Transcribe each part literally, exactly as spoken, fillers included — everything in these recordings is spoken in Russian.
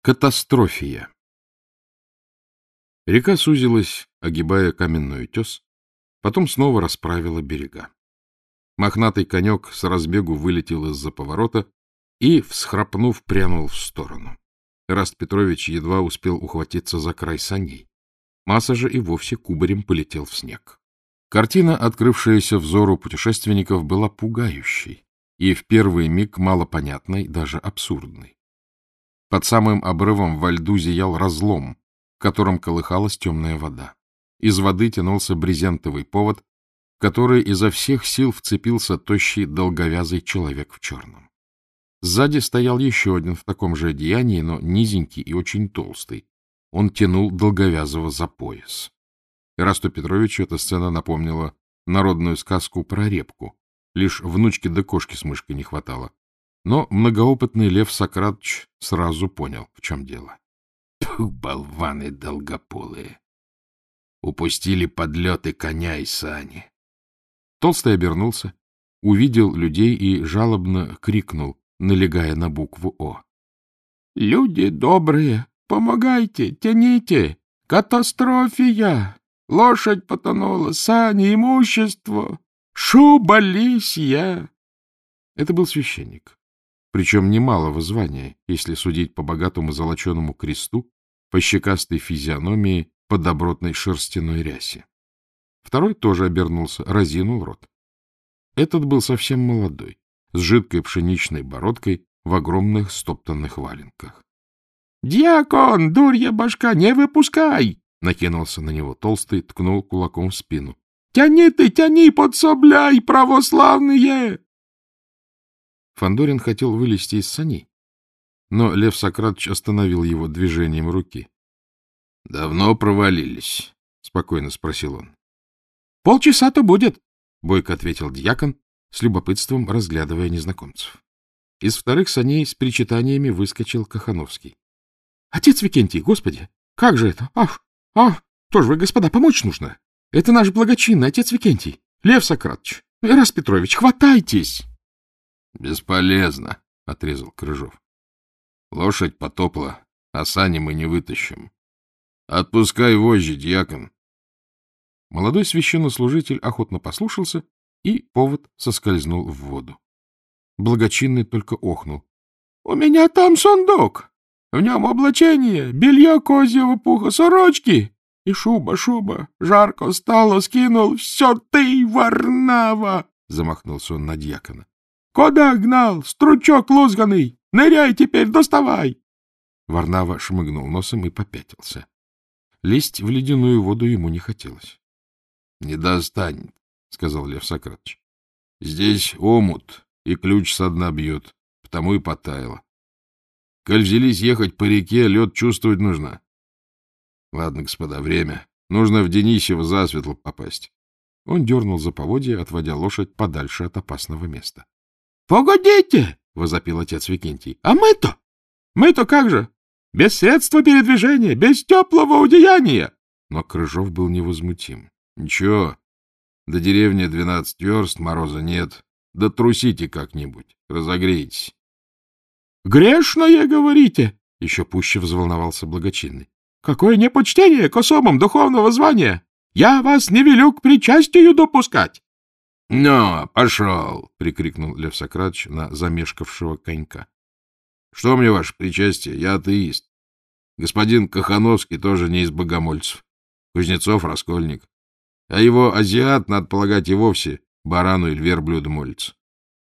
Катастрофия. Река сузилась, огибая каменный утес, потом снова расправила берега. Мохнатый конек с разбегу вылетел из-за поворота и, всхрапнув, прянул в сторону. Эраст Петрович едва успел ухватиться за край саней. Маса же и вовсе кубарем полетел в снег. Картина, открывшаяся взору путешественников, была пугающей и в первый миг малопонятной, даже абсурдной. Под самым обрывом во льду зиял разлом, в котором колыхалась темная вода. Из воды тянулся брезентовый повод, в который изо всех сил вцепился тощий долговязый человек в черном. Сзади стоял еще один в таком же одеянии, но низенький и очень толстый. Он тянул долговязого за пояс. Эрасту Петровичу эта сцена напомнила народную сказку про репку. Лишь внучки да кошки с мышкой не хватало. Но многоопытный Лев Сократович сразу понял, в чем дело. Пфу, болваны долгополые! Упустили подлеты коня и сани. Толстый обернулся, увидел людей и жалобно крикнул, налегая на букву «О». — Люди добрые, помогайте, тяните! Катастрофия! Лошадь потонула, сани, имущество! Шуба лисья! Это был священник. Причем немалого звания, если судить по богатому золоченому кресту, по щекастой физиономии, по добротной шерстяной рясе. Второй тоже обернулся, разинул рот. Этот был совсем молодой, с жидкой пшеничной бородкой в огромных стоптанных валенках. — Дьякон, дурья башка, не выпускай! — накинулся на него толстый, ткнул кулаком в спину. — Тяни ты, тяни, подсобляй, православные! Фандорин хотел вылезти из саней, но Лев Сократович остановил его движением руки. — Давно провалились? — спокойно спросил он. — Полчаса-то будет, — бойко ответил дьякон, с любопытством разглядывая незнакомцев. Из вторых саней с причитаниями выскочил Кахановский. — Отец Викентий, господи, как же это? Ах, ах, что ж вы, господа, помочь нужно? Это наш благочинный отец Викентий, Лев Сократович, Эраст Петрович, хватайтесь! — Бесполезно, — отрезал Крыжов. — Лошадь потопла, а сани мы не вытащим. Отпускай вожжи, дьякон. Молодой священнослужитель охотно послушался, и повод соскользнул в воду. Благочинный только охнул. — У меня там сундук. В нем облачение, белье козьего пуха, сорочки. И шуба, шуба. Жарко стало, скинул. Все ты, Варнава! — замахнулся он на дьякона. — Куда гнал, стручок лузганый? Ныряй теперь, доставай! Варнава шмыгнул носом и попятился. Лезть в ледяную воду ему не хотелось. — Не достанет, — сказал Лев Сократович. — Здесь омут, и ключ со дна бьет, потому и потаяло. Коль взялись ехать по реке, лед чувствовать нужно. Ладно, господа, время. Нужно в Денисево засветло попасть. Он дернул за поводья, отводя лошадь подальше от опасного места. — Погодите! — возопил отец Викентий. — А мы-то? Мы-то как же? Без средства передвижения, без теплого одеяния! Но Крыжов был невозмутим. — Ничего, до деревни двенадцать верст, мороза нет. Да трусите как-нибудь, разогреетесь. — Грешное, говорите? — еще пуще взволновался благочинный. — Какое непочтение к особам духовного звания! Я вас не велю к причастию допускать! — Ну, пошел! — прикрикнул Лев Сократович на замешкавшего конька. — Что мне ваше причастие? Я атеист. Господин Кахановский тоже не из богомольцев. Кузнецов — раскольник. А его азиат, надо полагать, и вовсе барану или верблюду молится.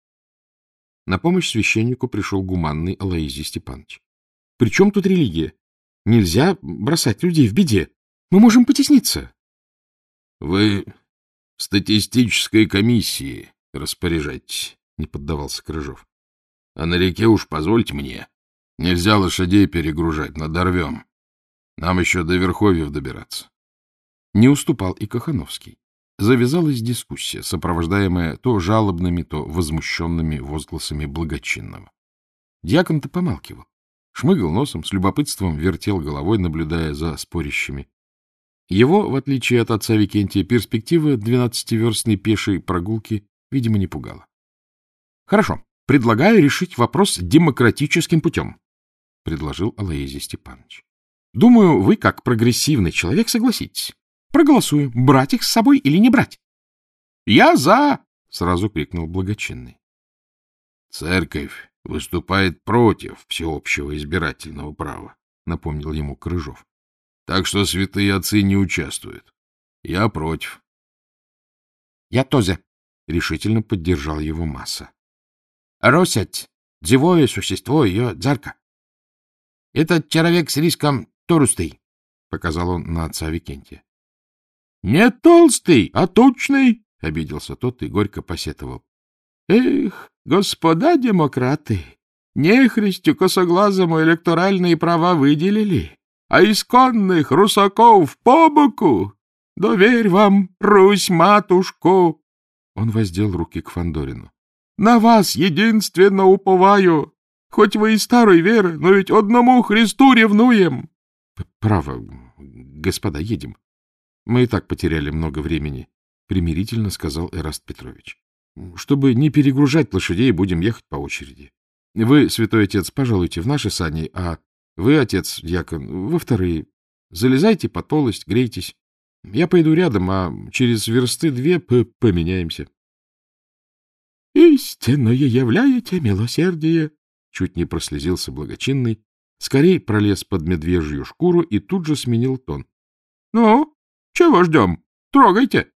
На помощь священнику пришел гуманный Алоизий Степанович. — При чем тут религия? Нельзя бросать людей в беде. Мы можем потесниться. — Вы в статистической комиссии распоряжайтесь, — не поддавался Крыжов. — А на реке уж позвольте мне. Нельзя лошадей перегружать, надорвем. Нам еще до Верховьев добираться. Не уступал и Кахановский. Завязалась дискуссия, сопровождаемая то жалобными, то возмущенными возгласами благочинного. Дьякон-то помалкивал, шмыгал носом, с любопытством вертел головой, наблюдая за спорящими. Его, в отличие от отца Викентия, перспектива двенадцативерстной пешей прогулки, видимо, не пугала. — Хорошо, предлагаю решить вопрос демократическим путем. — предложил Алоизий Степанович. — Думаю, вы, как прогрессивный человек, согласитесь. Проголосуем, брать их с собой или не брать. — Я за! — сразу крикнул благочинный. — Церковь выступает против всеобщего избирательного права, — напомнил ему Крыжов. — Так что святые отцы не участвуют. Я против. — Я тоже, — решительно поддержал его Масса. — Росять, живое существо, ее дзарка. Этот человек с риском толстый, — показал он на отца Викентия. — Не толстый, а точный, — обиделся тот и горько посетовал. — Эх, господа демократы, нехристю косоглазому электоральные права выделили, а исконных русаков по боку. Доверь вам, Русь-матушку! Он воздел руки к Фандорину. — На вас единственно уповаю. Хоть вы и старой веры, но ведь одному Христу ревнуем. — Право, господа, едем. Мы и так потеряли много времени, — примирительно сказал Эраст Петрович. — Чтобы не перегружать лошадей, будем ехать по очереди. Вы, святой отец, пожалуйте в наши сани, а вы, отец дьякон, во вторые. Залезайте под полость, грейтесь. Я пойду рядом, а через версты две поменяемся. — Истинное являете милосердие! — чуть не прослезился благочинный, скорей пролез под медвежью шкуру и тут же сменил тон. — Ну, чего ждем? Трогайте!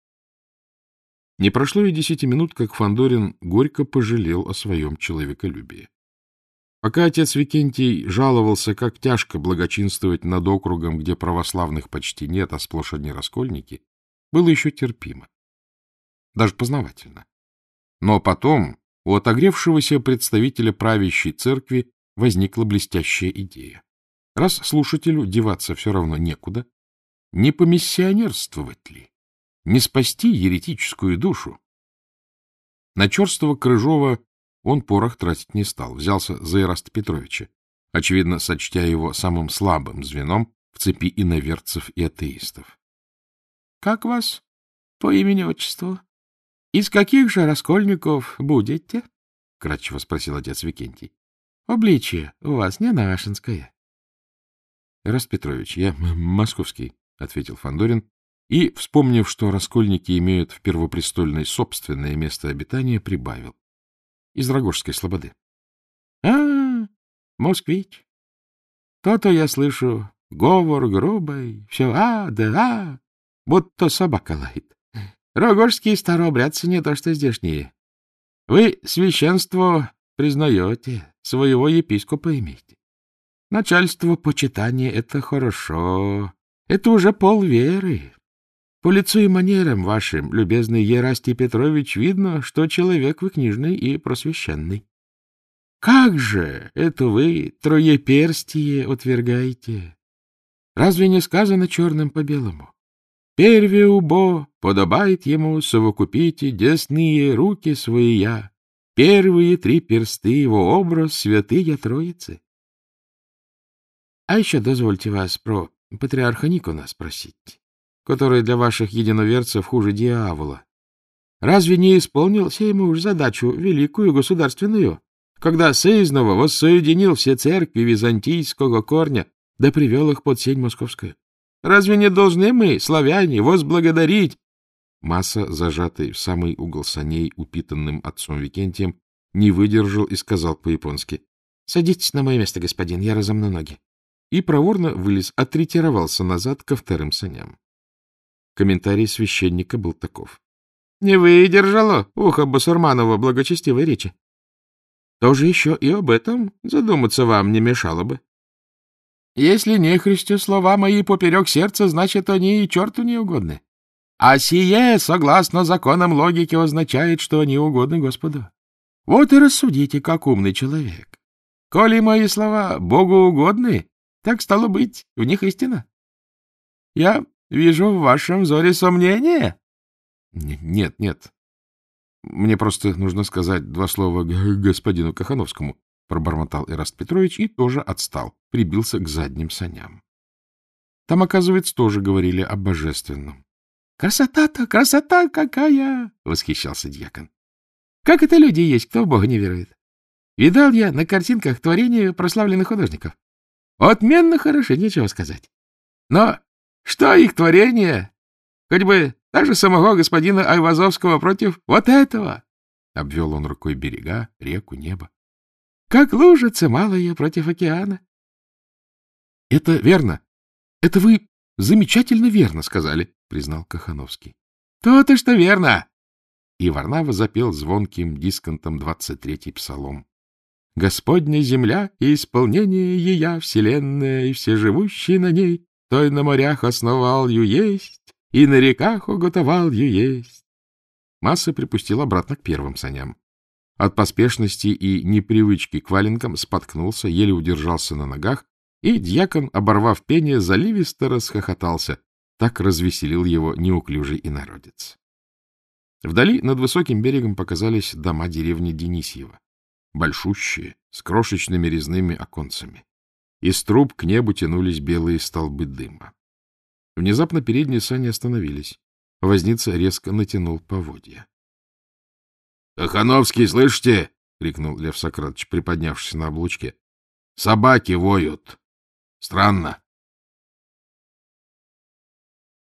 Не прошло и десяти минут, как Фандорин горько пожалел о своем человеколюбии. Пока отец Викентий жаловался, как тяжко благочинствовать над округом, где православных почти нет, а сплошь одни раскольники, было еще терпимо. Даже познавательно. Но потом у отогревшегося представителя правящей церкви возникла блестящая идея. Раз слушателю деваться все равно некуда, не помиссионерствовать ли? Не спасти еретическую душу? На черствого Крыжова он порох тратить не стал, взялся за Эраста Петровича, очевидно, сочтя его самым слабым звеном в цепи иноверцев и атеистов. — Как вас по имени-отчеству? Из каких же раскольников будете? — кратчево спросил отец Викентий. — Обличие у вас не нашинское. — Эраст Петрович, я московский, — ответил Фандорин, и, вспомнив, что раскольники имеют в Первопрестольной собственное место обитания, прибавил. Из Рогожской слободы. — А, москвич. То-то я слышу говор грубый, все а да а, будто собака лает. Рогожские старообрядцы не то что здешние. Вы священство признаете, своего епископа имеете. Начальство почитания — это хорошо, это уже полверы. По лицу и манерам вашим, любезный Ерастий Петрович, видно, что человек вы книжный и просвещенный. Как же это вы троеперстие отвергаете? Разве не сказано черным по белому? Перве убо подобает ему совокупите десные руки своя, первые три персты его образ святые Троицы. А еще дозвольте вас про патриарха Никона спросить, который для ваших единоверцев хуже дьявола. Разве не исполнил сей муж задачу великую государственную, когда сызнова воссоединил все церкви византийского корня, да привел их под сень московскую? Разве не должны мы, славяне, возблагодарить? Масса, зажатый в самый угол саней упитанным отцом Викентием, не выдержал и сказал по-японски: — Садитесь на мое место, господин, я разомну ноги. И проворно вылез, отретировался назад ко вторым саням. Комментарий священника был таков: — Не выдержало ухо Басурманова благочестивой речи. Тоже еще и об этом задуматься вам не мешало бы. Если нехристю слова мои поперек сердца, значит, они и черту не угодны. А сие, согласно законам логики, означает, что они угодны Господу. Вот и рассудите, как умный человек. Коли мои слова Богу угодны, так стало быть, в них истина. Я вижу в вашем взоре сомнения. Нет, нет. Мне просто нужно сказать два слова господину Кахановскому, пробормотал Эраст Петрович и тоже отстал, прибился к задним саням. Там, оказывается, тоже говорили о божественном. — Красота-то, красота какая! — восхищался дьякон. — Как это люди есть, кто в Бога не верует? Видал я на картинках творения прославленных художников. Отменно хороши, нечего сказать. Но что их творение? Хоть бы даже самого господина Айвазовского против вот этого. Обвел он рукой берега, реку, небо. Как лужица малая против океана. — Это верно. Это вы замечательно верно сказали, — признал Кахановский. — То-то, что верно. И Варнава запел звонким дисконтом двадцать третий псалом. Господня земля и исполнение ея, вселенная и все живущие на ней, той на морях основал ю есть, и на реках уготовал ю есть. Масса припустил обратно к первым саням. От поспешности и непривычки к валенкам споткнулся, еле удержался на ногах, и дьякон, оборвав пение, заливисто расхохотался. Так развеселил его неуклюжий инородец. Вдали над высоким берегом показались дома деревни Денисьева. Большущие, с крошечными резными оконцами. Из труб к небу тянулись белые столбы дыма. Внезапно передние сани остановились. Возница резко натянул поводья. — Кахановский, слышите? — крикнул Лев Сократович, приподнявшись на облучке. — Собаки воют. Странно.